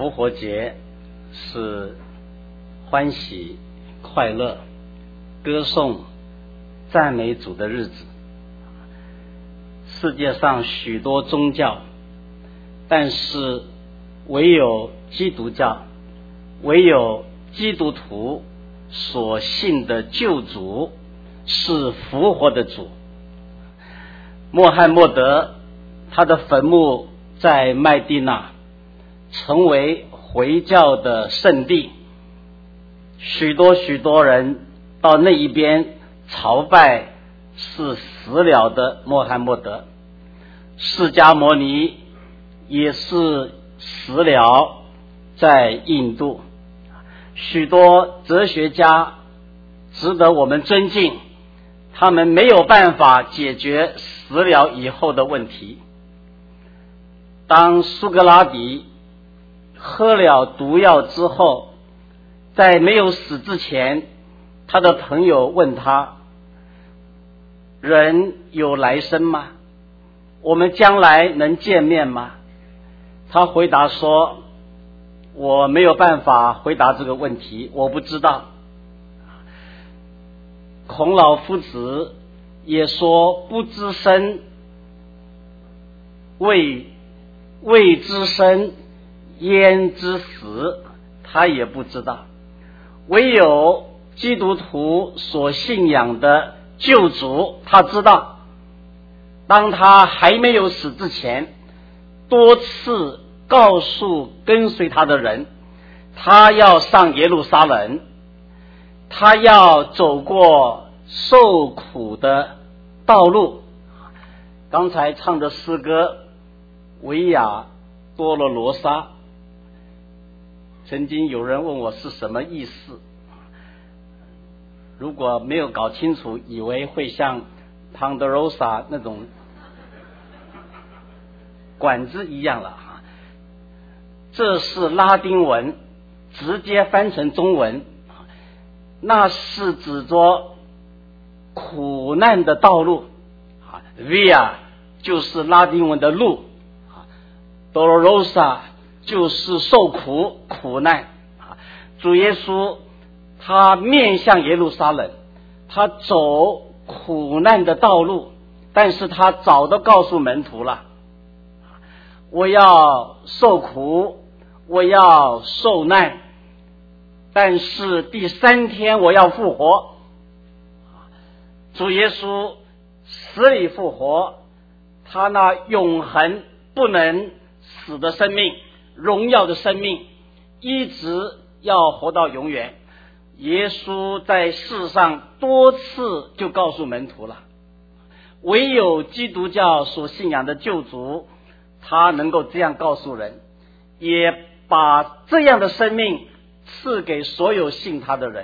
复活节是欢喜、快乐、歌颂、赞美主的日子。世界上许多宗教，但是唯有基督教，唯有基督徒所信的救主是复活的主。穆罕默德他的坟墓在麦地那，成为回教的圣地，许多人到那一边朝拜是死了的穆罕默德。释迦牟尼也是死了在印度。许多哲学家值得我们尊敬，他们没有办法解决死了以后的问题。当苏格拉底喝了毒药之后，在没有死之前，他的朋友问他：人有来生吗？我们将来能见面吗？他回答说：我没有办法回答这个问题，我不知道。孔老夫子也说：不知生，未知生，焉知死？他也不知道。唯有基督徒所信仰的救主，他知道。当他还没有死之前，多次告诉跟随他的人，他要上耶路撒冷，他要走过受苦的道路。刚才唱的诗歌维亚多罗罗莎，曾经有人问我是什么意思，如果没有搞清楚，以为会像庞德罗莎那种管子一样了。这是拉丁文，直接翻成中文，那是指着苦难的道路。Via 就是拉丁文的路， Dolorosa 就是受苦苦难。主耶稣他面向耶路撒冷，他走苦难的道路，但是他早都告诉门徒了，我要受苦，我要受难，但是第三天我要复活。主耶稣死里复活，他那永恒不能死的生命，荣耀的生命，一直要活到永远。耶稣在世上多次就告诉门徒了，唯有基督教所信仰的救主，他能够这样告诉人，也把这样的生命赐给所有信他的人。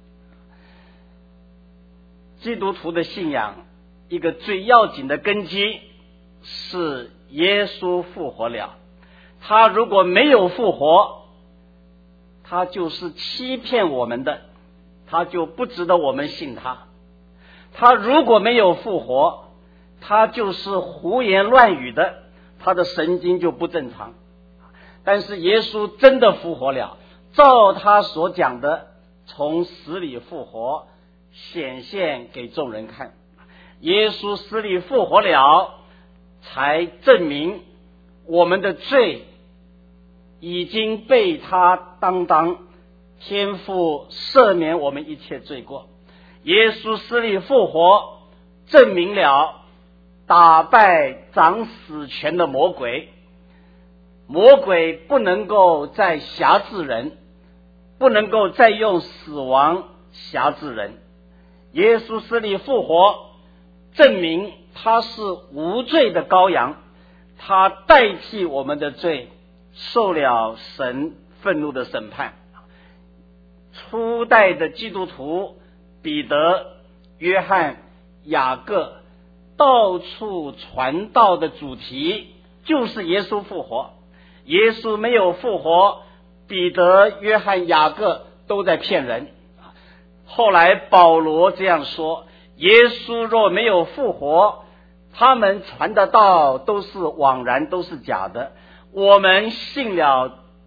基督徒的信仰一个最要紧的根基是耶稣复活了，他如果没有复活，他就是欺骗我们的，他就不值得我们信他。他如果没有复活，他就是胡言乱语的，他的神经就不正常。但是耶稣真的复活了，照他所讲的，从死里复活，显现给众人看。耶稣死里复活了，才证明我们的罪已经被他担当，天父赦免我们一切罪过。耶稣死里复活，证明了打败掌死权的魔鬼，魔鬼不能够再辖制人，不能够再用死亡辖制人。耶稣死里复活，证明他是无罪的羔羊，他代替我们的罪，受了神愤怒的审判。初代的基督徒彼得、约翰、雅各到处传道的主题就是耶稣复活。耶稣没有复活，彼得、约翰、雅各都在骗人。后来保罗这样说，耶稣若没有复活，他们传的道都是枉然，都是假的。我们信了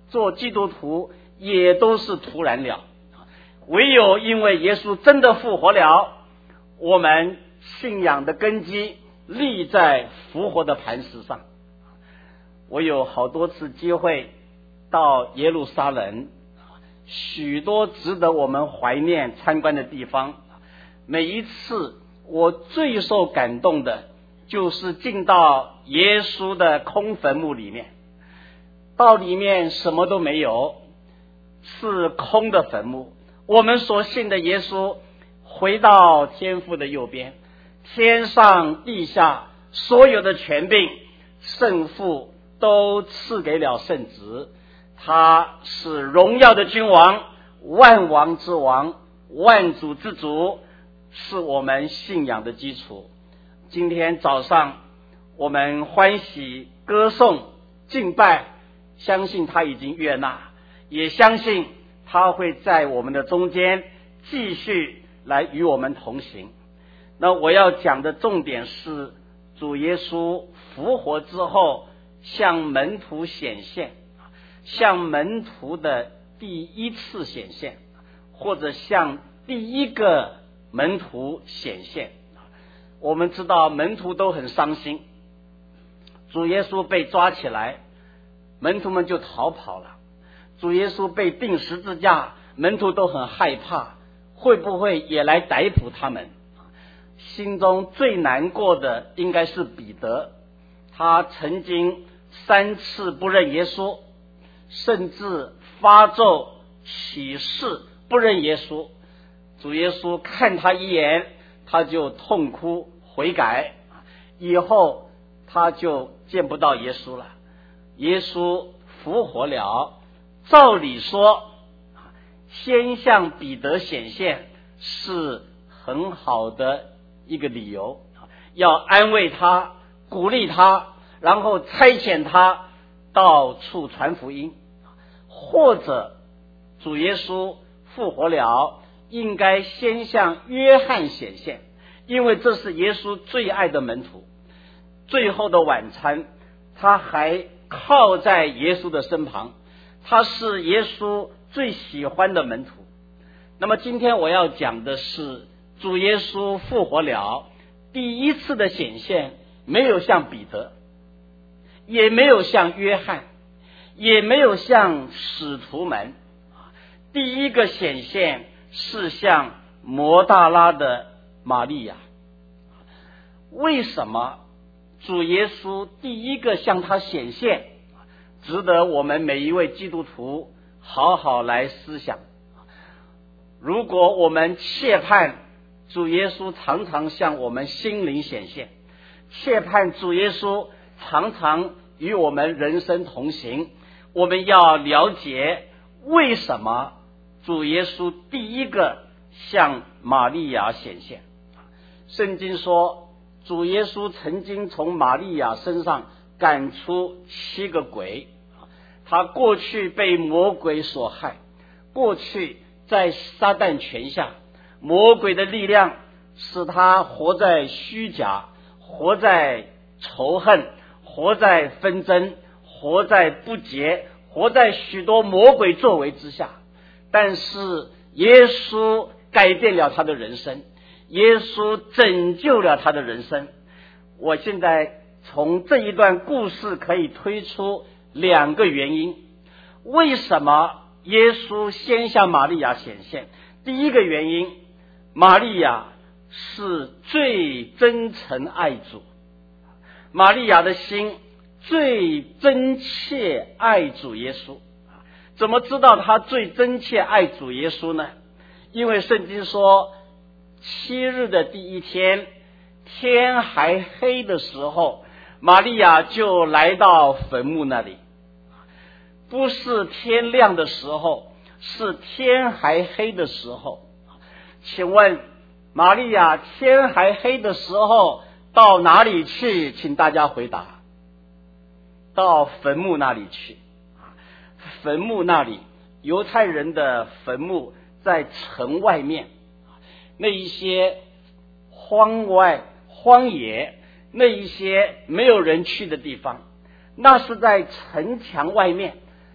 做基督徒也都是徒然了。唯有因为耶稣真的复活了，我们信仰的根基立在复活的磐石上。我有好多次机会到耶路撒冷，许多值得我们怀念参观的地方，每一次我最受感动的就是进到耶稣的空坟墓里面，到里面什么都没有，是空的坟墓。我们所信的耶稣回到天父的右边，天上地下所有的权柄，圣父都赐给了圣子，他是荣耀的君王，万王之王，万主之主，是我们信仰的基础。今天早上我们欢喜歌颂敬拜，相信他已经悦纳，也相信他会在我们的中间继续来与我们同行。那我要讲的重点是主耶稣复活之后向门徒显现，向门徒的第一次显现，或者向第一个门徒显现。我们知道门徒都很伤心，主耶稣被抓起来，门徒们就逃跑了。主耶稣被钉十字架，门徒都很害怕，会不会也来逮捕他们？心中最难过的应该是彼得，他曾经3次不认耶稣，甚至发咒起誓不认耶稣。主耶稣看他一眼，他就痛哭悔改，以后他就见不到耶稣了。耶稣复活了，照理说先向彼得显现是很好的一个理由，要安慰他，鼓励他，然后差遣他到处传福音。或者主耶稣复活了，应该先向约翰显现，因为这是耶稣最爱的门徒。最后的晚餐，他还靠在耶稣的身旁，他是耶稣最喜欢的门徒。那么今天我要讲的是主耶稣复活了第一次的显现，没有像彼得，也没有像约翰，也没有像使徒们。第一个显现是向摩大拉的玛利亚。为什么主耶稣第一个向他显现，值得我们每一位基督徒好好来思想。如果我们切盼主耶稣常常向我们心灵显现，切盼主耶稣常常与我们人生同行，我们要了解为什么主耶稣第一个向玛利亚显现。圣经说主耶稣曾经从玛利亚身上赶出7个鬼，他过去被魔鬼所害，过去在撒旦权下，魔鬼的力量使他活在虚假，活在仇恨，活在纷争，活在不洁，活在许多魔鬼作为之下。但是耶稣改变了他的人生，耶稣拯救了他的人生。我现在从这一段故事可以推出2个原因，为什么耶稣先向玛利亚显现。第一个原因，玛利亚是最真诚爱主，玛利亚的心最真切爱主耶稣。怎么知道他最真切爱主耶稣呢？因为圣经说7日的第一天，天还黑的时候，玛利亚就来到坟墓那里。不是天亮的时候，是天还黑的时候。请问玛利亚天还黑的时候到哪里去？请大家回答。到坟墓那里去。坟墓那里，犹太人的坟墓在城外面，那一些荒野，那一些没有人去的地方，那是在城墙外面，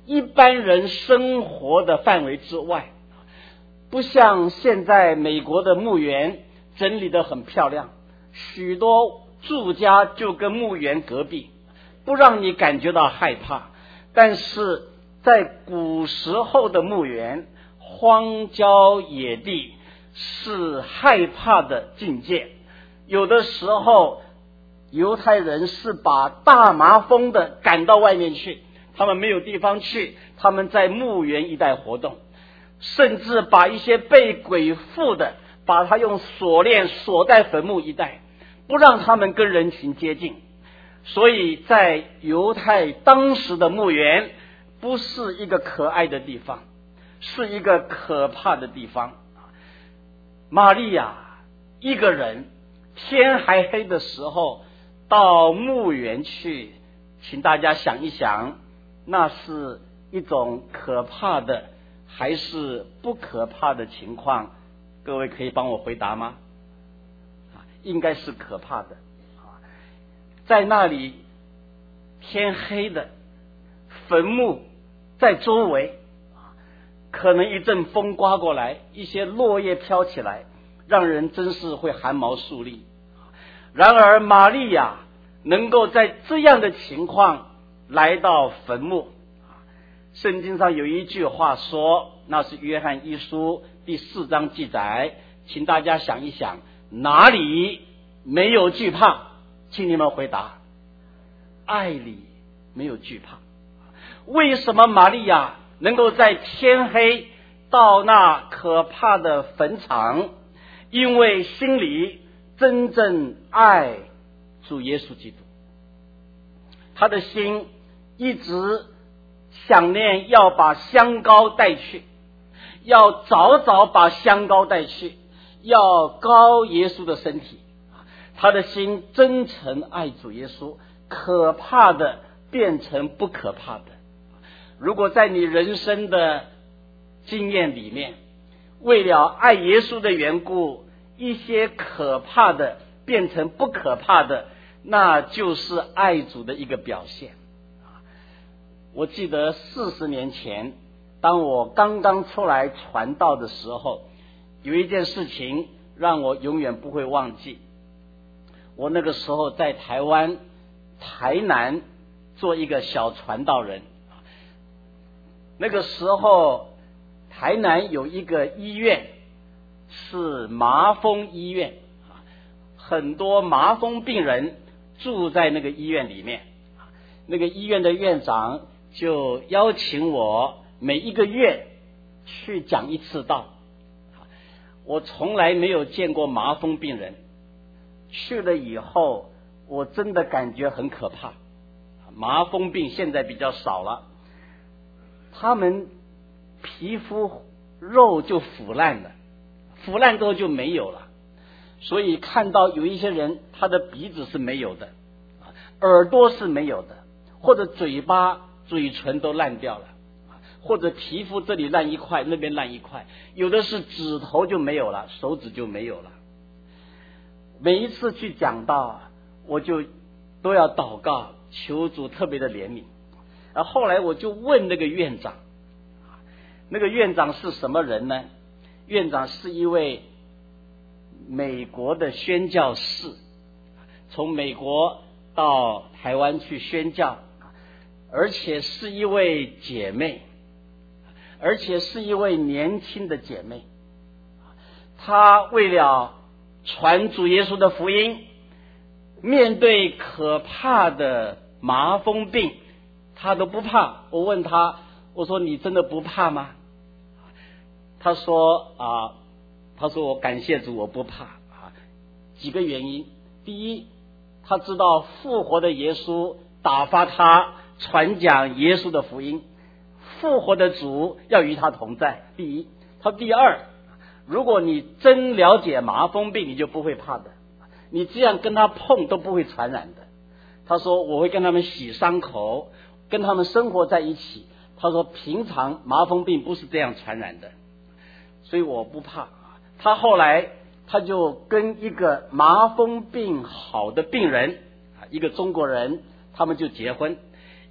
一般人生活的范围之外，不像现在美国的墓园整理得很漂亮，许多住家就跟墓园隔壁，不让你感觉到害怕。但是在古时候的墓园，荒郊野地是害怕的境界。有的时候犹太人是把大麻风的赶到外面去，他们没有地方去，他们在墓园一带活动，甚至把一些被鬼附的，把他用锁链锁在坟墓一带，不让他们跟人群接近。所以在犹太当时的墓园不是一个可爱的地方，是一个可怕的地方。玛利亚一个人天还黑的时候到墓园去，请大家想一想，那是一种可怕的还是不可怕的情况？各位可以帮我回答吗？应该是可怕的。在那里天黑的，坟墓在周围，可能一阵风刮过来，一些落叶飘起来，让人真是会寒毛竖立。然而玛利亚能够在这样的情况来到坟墓，圣经上有一句话说，那是约翰一书第4章记载，请大家想一想，哪里没有惧怕？请你们回答，爱里没有惧怕。为什么玛利亚能够在天黑到那可怕的坟场？因为心里真正爱主耶稣基督，他的心一直想念要把香膏带去，要早早把香膏带去，要膏耶稣的身体。他的心真诚爱主耶稣，可怕的变成不可怕的。如果在你人生的经验里面，为了爱耶稣的缘故，一些可怕的变成不可怕的，那就是爱主的一个表现。我记得40年前，当我刚刚出来传道的时候，有一件事情让我永远不会忘记。我那个时候在台湾台南做一个小传道人，那个时候台南有一个医院是麻风医院，很多麻风病人住在那个医院里面。那个医院的院长就邀请我每一个月去讲一次道。我从来没有见过麻风病人，去了以后我真的感觉很可怕。麻风病现在比较少了，他们皮肤肉就腐烂了，腐烂之后就没有了。所以看到有一些人他的鼻子是没有的，耳朵是没有的，或者嘴巴嘴唇都烂掉了，或者皮肤这里烂一块那边烂一块，有的是指头就没有了，手指就没有了。每一次去讲道，我就都要祷告求主特别的怜悯。后来我就问那个院长，那个院长是什么人呢？院长是一位美国的宣教士，从美国到台湾去宣教，而且是一位姐妹，而且是一位年轻的姐妹。她为了传主耶稣的福音，面对可怕的麻风病，她都不怕。我问她，我说你真的不怕吗？她说我感谢主，我不怕。几个原因。第一，她知道复活的耶稣打发她传讲耶稣的福音，复活的主要与她同在。第一。第二，如果你真了解麻风病，你就不会怕的，你这样跟他碰都不会传染的。他说我会跟他们洗伤口，跟他们生活在一起。他说平常麻风病不是这样传染的，所以我不怕。他后来他就跟一个麻风病好的病人，一个中国人，他们就结婚。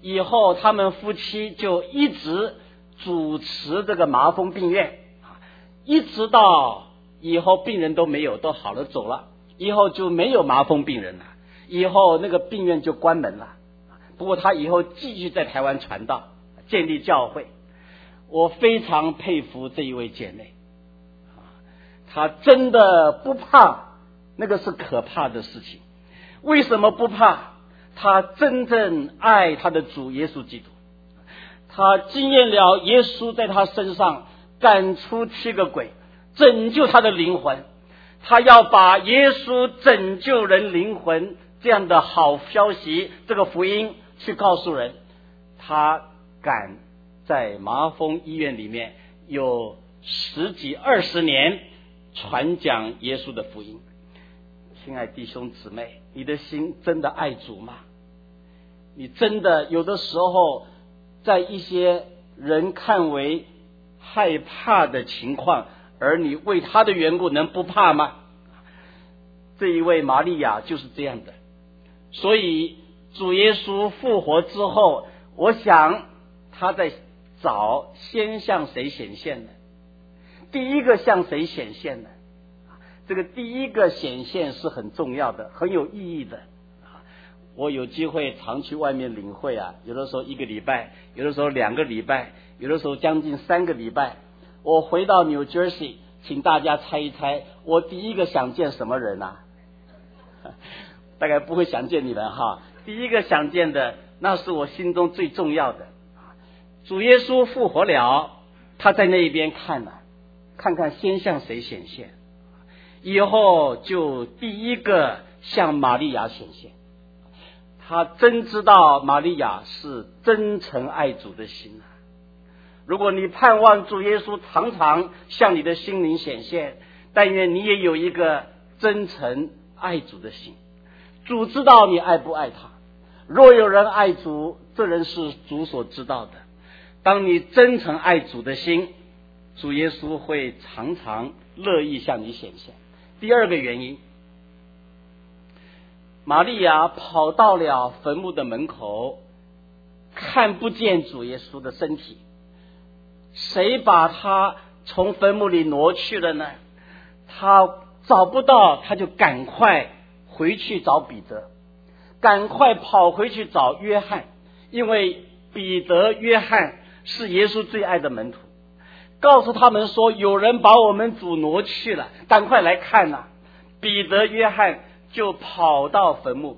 以后他们夫妻就一直主持这个麻风病院，一直到以后病人都没有，都好了走了，以后就没有麻风病人了，以后那个病院就关门了。不过他以后继续在台湾传道，建立教会。我非常佩服这一位姐妹，她真的不怕，那个是可怕的事情。为什么不怕？她真正爱她的主耶稣基督，她经验了耶稣在她身上赶出7个鬼，拯救她的灵魂。她要把耶稣拯救人灵魂这样的好消息，这个福音去告诉人。她敢在麻风医院里面有10几20年传讲耶稣的福音。亲爱弟兄姊妹，你的心真的爱主吗？你真的有的时候在一些人看为害怕的情况，而你为他的缘故能不怕吗？这一位玛利亚就是这样的。所以主耶稣复活之后，我想他在找先向谁显现呢？第一个向谁显现呢？这个第一个显现是很重要的，很有意义的。我有机会常去外面领会啊，有的时候1个礼拜，有的时候2个礼拜，有的时候将近3个礼拜。我回到 New Jersey， 请大家猜一猜，我第一个想见什么人啊？大概不会想见你们哈。第一个想见的，那是我心中最重要的。主耶稣复活了，他在那边看了，看看先向谁显现，以后就第一个向玛利亚显现。他真知道玛利亚是真诚爱主的心啊。如果你盼望主耶稣常常向你的心灵显现，但愿你也有一个真诚爱主的心。主知道你爱不爱他，若有人爱主，这人是主所知道的。当你真诚爱主的心，主耶稣会常常乐意向你显现。第二个原因，玛利亚跑到了坟墓的门口，看不见主耶稣的身体。谁把他从坟墓里挪去了呢？他找不到，他就赶快回去找彼得，赶快跑回去找约翰，因为彼得、约翰是耶稣最爱的门徒，告诉他们说有人把我们主挪去了，赶快来看啊。彼得、约翰就跑到坟墓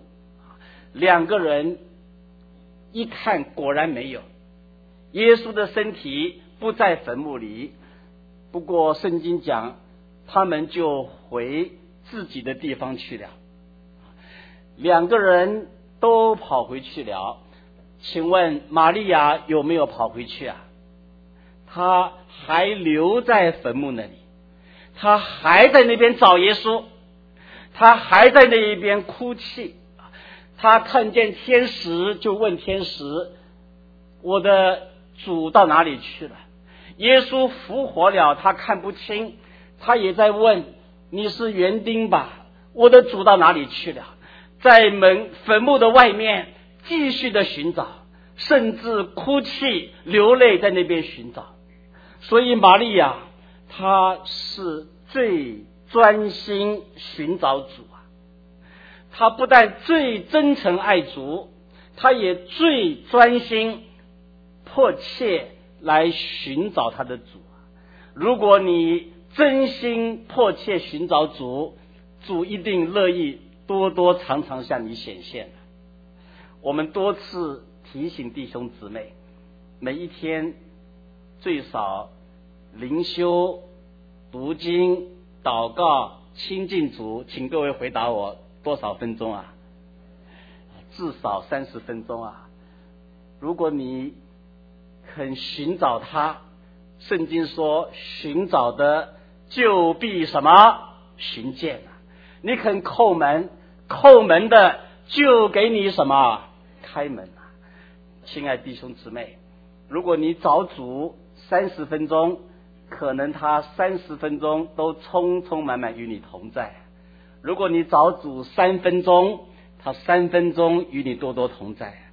，2个人一看，果然没有，耶稣的身体不在坟墓里。不过圣经讲，他们就回自己的地方去了。2个人都跑回去了，请问玛利亚有没有跑回去啊？她还留在坟墓那里，她还在那边找耶稣，她还在那一边哭泣。她看见天使，就问天使，我的主到哪里去了？耶稣复活了，她看不清，她也在问，你是园丁吧？我的主到哪里去了？在坟墓的外面继续的寻找，甚至哭泣流泪在那边寻找。所以玛利亚她是最专心寻找主啊，她不但最真诚爱主，她也最专心迫切来寻找她的主啊。如果你真心迫切寻找主，主一定乐意多多常常向你显现。我们多次提醒弟兄姊妹，每一天最少灵修、读经、祷告、亲近主，请各位回答我多少分钟啊？至少30分钟啊。如果你肯寻找他，圣经说寻找的就必什么？寻见啊。你肯叩门，叩门的就给你什么？开门啊。亲爱弟兄姊妹，如果你找主30分钟，可能他30分钟都充充满满与你同在。如果你找主3分钟，他3分钟与你多多同在。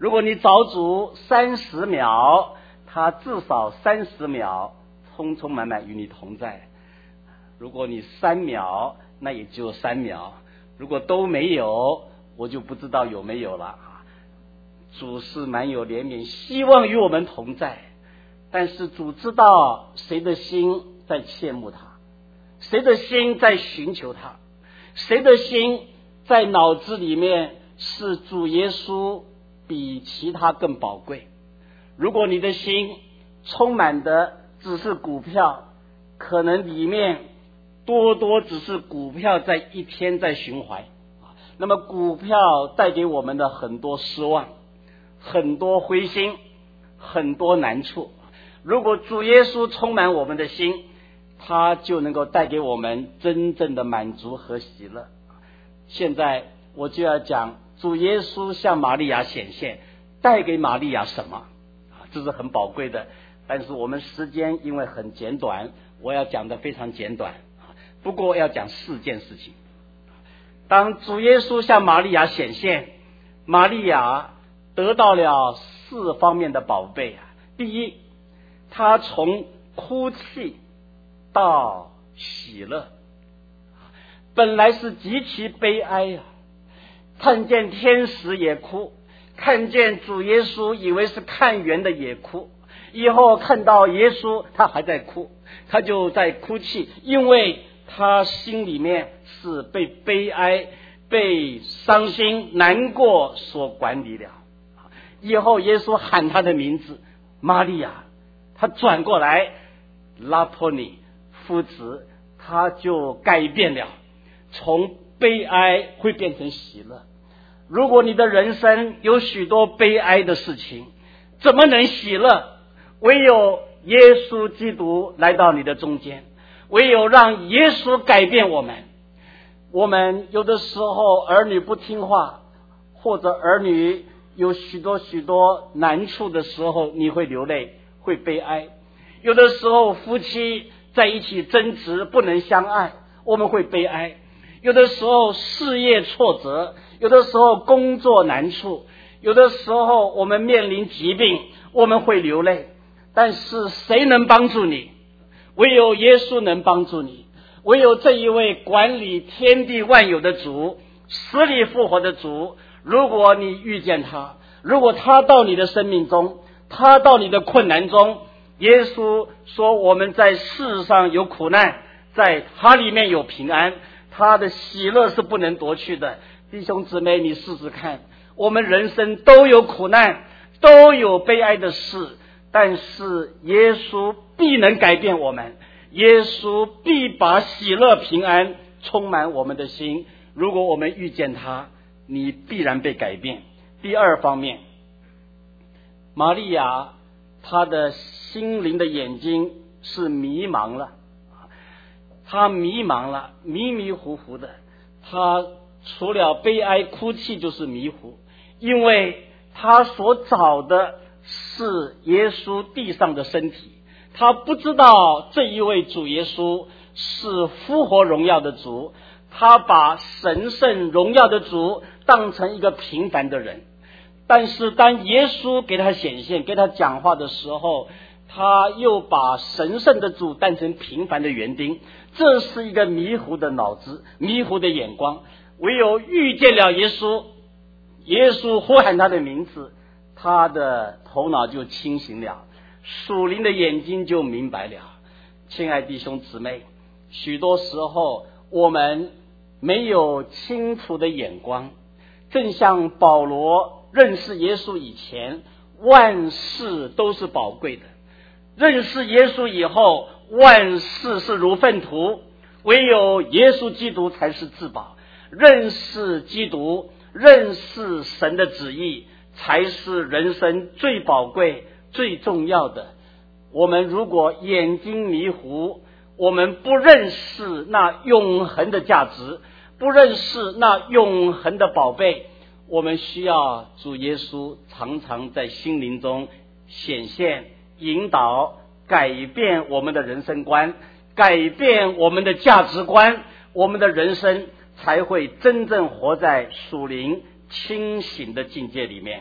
如果你找主30秒，他至少30秒匆匆满满与你同在。如果你3秒，那也就3秒，如果都没有，我就不知道有没有了。主是蛮有怜悯，希望与我们同在，但是主知道谁的心在切慕他，谁的心在寻求他，谁的心在脑子里面是主耶稣比其他更宝贵。如果你的心充满的只是股票，可能里面多只是股票在一天在循环，那么股票带给我们的很多失望，很多灰心，很多难处。如果主耶稣充满我们的心，他就能够带给我们真正的满足和喜乐。现在我就要讲主耶稣向玛利亚显现，带给玛利亚什么，这是很宝贵的。但是我们时间因为很简短，我要讲的非常简短，不过要讲4件事情。当主耶稣向玛利亚显现，玛利亚得到了4方面的宝贝。第一，他从哭泣到喜乐，本来是极其悲哀看见天使也哭，看见主耶稣以为是看园的也哭，以后看到耶稣他还在哭，他就在哭泣，因为他心里面是被悲哀、被伤心、难过所管理了。以后耶稣喊他的名字玛利亚，他转过来拉波尼夫子，他就改变了，从悲哀会变成喜乐。如果你的人生有许多悲哀的事情，怎么能喜乐？唯有耶稣基督来到你的中间，唯有让耶稣改变我们。我们有的时候儿女不听话，或者儿女有许多难处的时候，你会流泪，会悲哀。有的时候夫妻在一起争执，不能相爱，我们会悲哀。有的时候事业挫折，有的时候工作难处，有的时候我们面临疾病，我们会流泪。但是谁能帮助你？唯有耶稣能帮助你，唯有这一位管理天地万有的主，死里复活的主。如果你遇见他，如果他到你的生命中，他到你的困难中，耶稣说我们在世上有苦难，在他里面有平安，他的喜乐是不能夺去的。弟兄姊妹，你试试看，我们人生都有苦难，都有悲哀的事，但是耶稣必能改变我们，耶稣必把喜乐平安充满我们的心。如果我们遇见他，你必然被改变。第二方面，玛利亚她的心灵的眼睛是迷茫了，她迷茫了，迷迷糊糊的，她除了悲哀哭泣就是迷糊，因为她所找的是耶稣地上的身体，她不知道这一位主耶稣是复活荣耀的主，她把神圣荣耀的主当成一个平凡的人。但是当耶稣给他显现，给他讲话的时候，他又把神圣的主当成平凡的园丁，这是一个迷糊的脑子，迷糊的眼光。唯有遇见了耶稣，耶稣呼喊他的名字，他的头脑就清醒了，属灵的眼睛就明白了。亲爱弟兄姊妹，许多时候我们没有清楚的眼光，正像保罗认识耶稣以前，万事都是宝贵的，认识耶稣以后，万事是如粪土，唯有耶稣基督才是至宝。认识基督，认识神的旨意，才是人生最宝贵最重要的。我们如果眼睛迷糊，我们不认识那永恒的价值，不认识那永恒的宝贝，我们需要主耶稣常常在心灵中显现、引导、改变我们的人生观，改变我们的价值观，我们的人生才会真正活在属灵清醒的境界里面。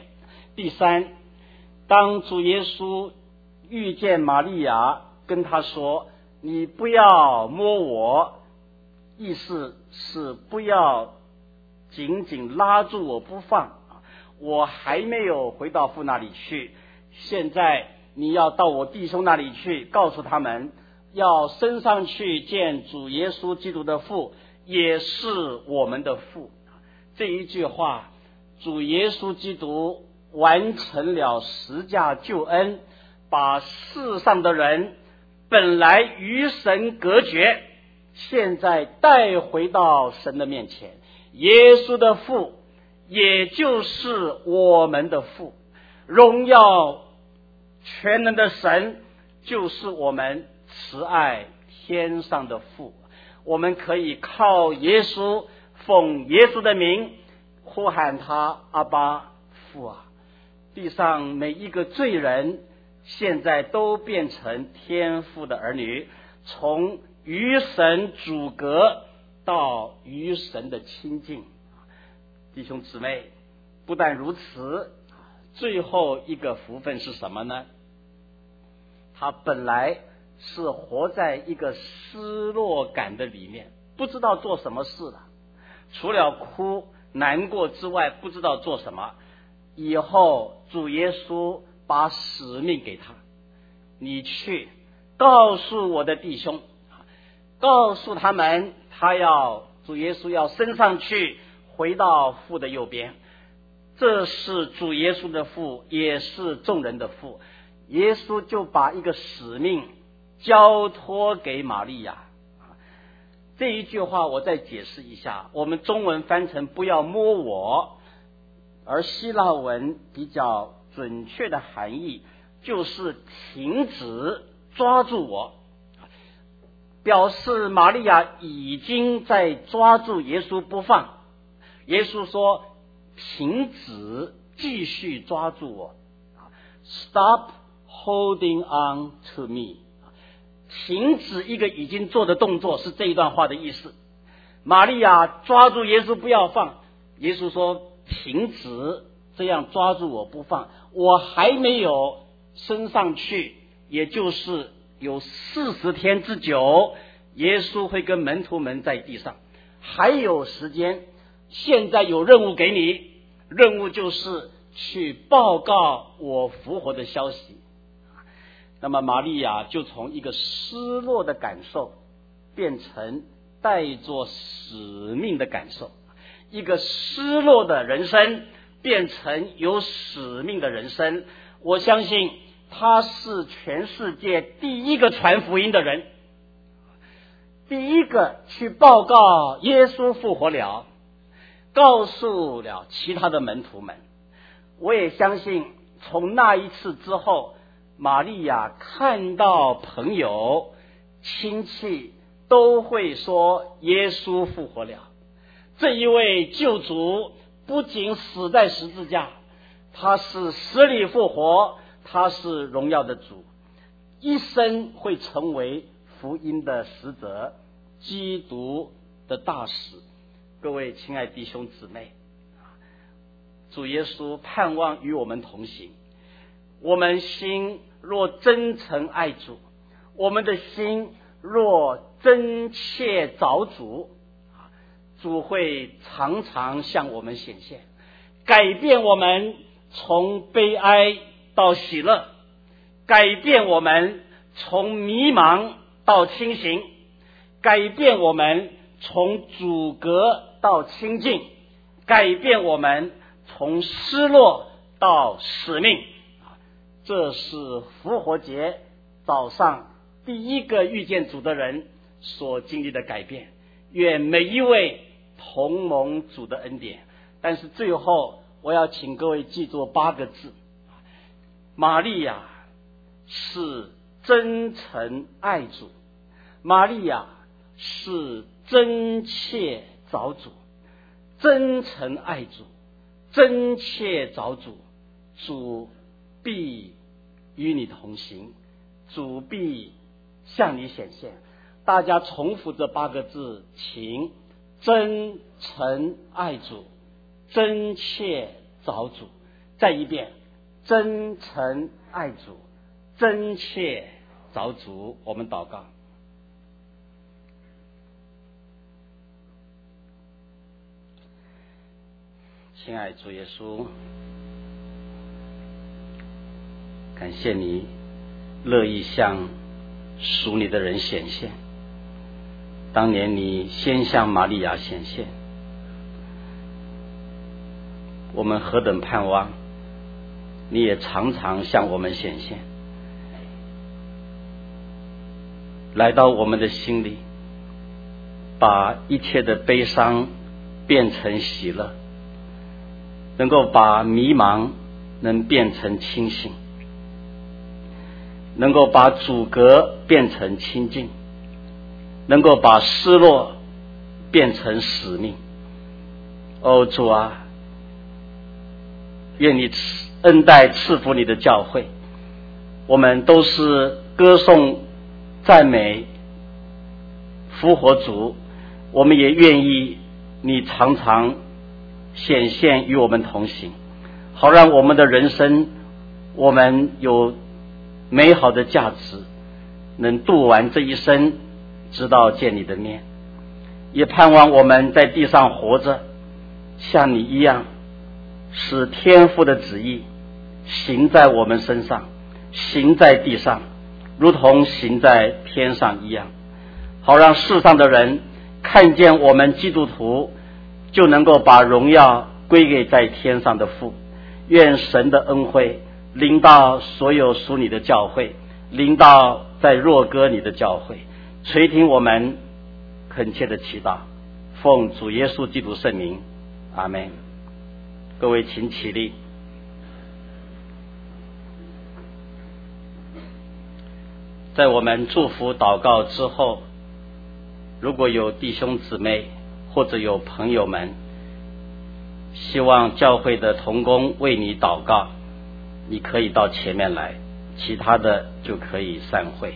第三，当主耶稣遇见玛利亚，跟他说：“你不要摸我”，意思是不要紧紧拉住我不放，我还没有回到父那里去，现在你要到我弟兄那里去，告诉他们要升上去见主耶稣基督的父，也是我们的父。这一句话，主耶稣基督完成了十架救恩，把世上的人本来与神隔绝，现在带回到神的面前。耶稣的父也就是我们的父，荣耀全能的神就是我们慈爱天上的父。我们可以靠耶稣，奉耶稣的名呼喊他阿爸父啊！地上每一个罪人现在都变成天父的儿女，从与神阻隔到与神的亲近。弟兄姊妹，不但如此，最后一个福分是什么呢？他本来是活在一个失落感的里面，不知道做什么事了，除了哭难过之外不知道做什么。以后主耶稣把使命给他，你去告诉我的弟兄，告诉他们主耶稣要升上去，回到父的右边。这是主耶稣的父，也是众人的父。耶稣就把一个使命交托给玛利亚。这一句话我再解释一下，我们中文翻成不要摸我，而希腊文比较准确的含义就是停止抓住我，表示玛利亚已经在抓住耶稣不放。耶稣说停止继续抓住我， Stop holding on to me， 停止一个已经做的动作，是这一段话的意思。玛利亚抓住耶稣不要放，耶稣说停止这样抓住我不放，我还没有升上去，也就是有40天之久，耶稣会跟门徒们在地上，还有时间。现在有任务给你，任务就是去报告我复活的消息。那么玛利亚就从一个失落的感受变成带着使命的感受，一个失落的人生变成有使命的人生。我相信他是全世界第一个传福音的人，第一个去报告耶稣复活了，告诉了其他的门徒们。我也相信从那一次之后，玛利亚看到朋友亲戚都会说耶稣复活了。这一位救主不仅死在十字架，他是死里复活，他是荣耀的主，一生会成为福音的使者，基督的大使。各位亲爱弟兄姊妹，主耶稣盼望与我们同行。我们心若真诚爱主，我们的心若真切找主，主会常常向我们显现，改变我们从悲哀到喜乐，改变我们从迷茫到清醒，改变我们从阻隔到亲近，改变我们从失落到使命。这是复活节早上第一个遇见主的人所经历的改变。愿每一位同蒙主的恩典。但是最后我要请各位记住8个字：玛利亚是真诚爱主，玛利亚是真切找主，真诚爱主，真切找主，主必与你同行，主必向你显现。大家重复这8个字，请真诚爱主，真切找主。再一遍， 真诚爱主，真切找主。我们祷告。亲爱主耶稣，感谢你乐意向属你的人显现。当年你先向玛利亚显现，我们何等盼望你也常常向我们显现，来到我们的心里，把一切的悲伤变成喜乐，能够把迷茫能变成清醒，能够把阻隔变成清净，能够把失落变成使命。哦，主啊，愿你恩待赐福你的教会，我们都是歌颂赞美复活主，我们也愿意你常常显现与我们同行，好让我们的人生我们有美好的价值，能度完这一生，直到见你的面。也盼望我们在地上活着，像你一样，使天父的旨意行在我们身上，行在地上，如同行在天上一样，好让世上的人看见我们基督徒，就能够把荣耀归给在天上的父。愿神的恩惠临到所有属你的教会，临到在若哥你的教会，垂听我们恳切的祈祷，奉主耶稣基督圣名，阿们。各位请起立。在我们祝福祷告之后，如果有弟兄姊妹或者有朋友们希望教会的同工为你祷告，你可以到前面来，其他的就可以散会。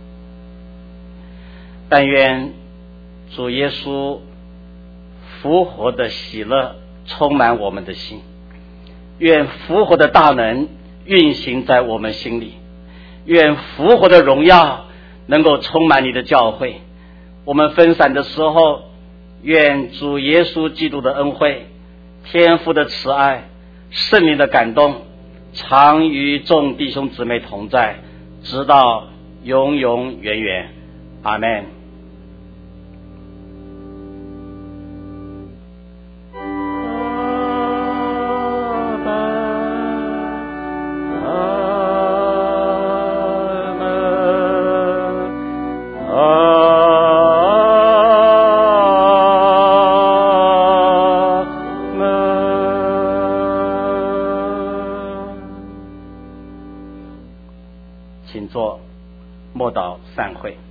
但愿主耶稣复活的喜乐充满我们的心，愿复活的大能运行在我们心里，愿复活的荣耀能够充满你的教会。我们分散的时候，愿主耶稣基督的恩惠、天父的慈爱、圣灵的感动常与众弟兄姊妹同在，直到永永远远。阿们。请坐，默祷散会。